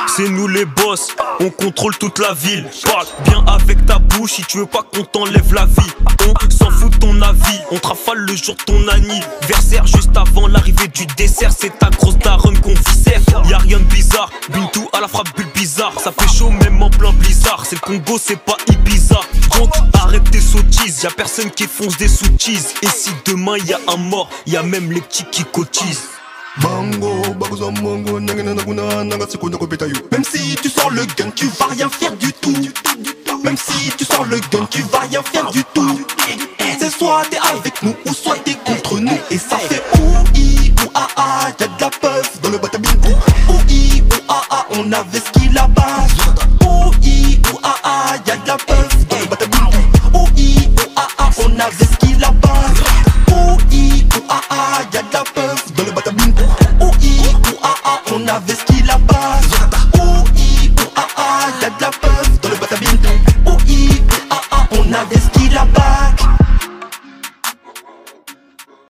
C'est nous les boss, on contrôle toute la ville. Parle bien avec ta bouche si tu veux pas qu'on t'enlève la vie. On s'en fout de ton avis, on te rafale le jour de ton anniversaire. Juste avant l'arrivée du dessert, c'est ta grosse daronne qu'on viscère. Y'a rien de bizarre, Bintou à la frappe bulle bizarre. Ça fait chaud même en plein blizzard. C'est le Congo, c'est pas Ibiza. Donc arrête tes sottises, y'a personne qui fonce des sous-cheese. Et si demain y'a un mort, y'a même les petits qui cotisent. Même si tu sors le gun, tu vas rien faire du tout. Même si tu sors le gun, tu vas rien faire du tout. C'est soit t'es avec nous ou soit t'es contre nous. Et ça fait OUI ou AA, y'a de la puff dans le batabine. OUI ou AA, on avait ce qu'il a.